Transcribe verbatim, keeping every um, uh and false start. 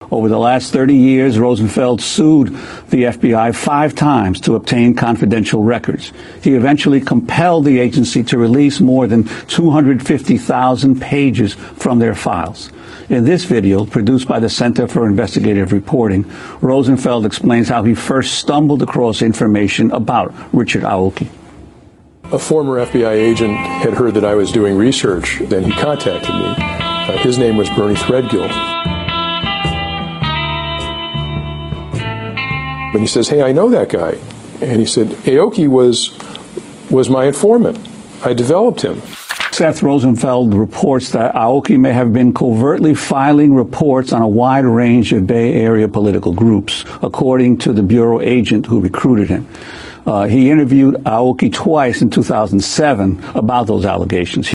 Over the last thirty years, Rosenfeld sued the F B I five times to obtain confidential records. He eventually compelled the agency to release more than two hundred fifty thousand pages from their files. In this video, produced by the Center for Investigative Reporting, Rosenfeld explains how he first stumbled across information about Richard Aoki. A former F B I agent had heard that I was doing research, then he contacted me. Uh, his name was Bernie Threadgill. And he says, hey, I know that guy. And he said, Aoki was, was my informant. I developed him. Seth Rosenfeld reports that Aoki may have been covertly filing reports on a wide range of Bay Area political groups, according to the bureau agent who recruited him. Uh, he interviewed Aoki twice in two thousand seven about those allegations.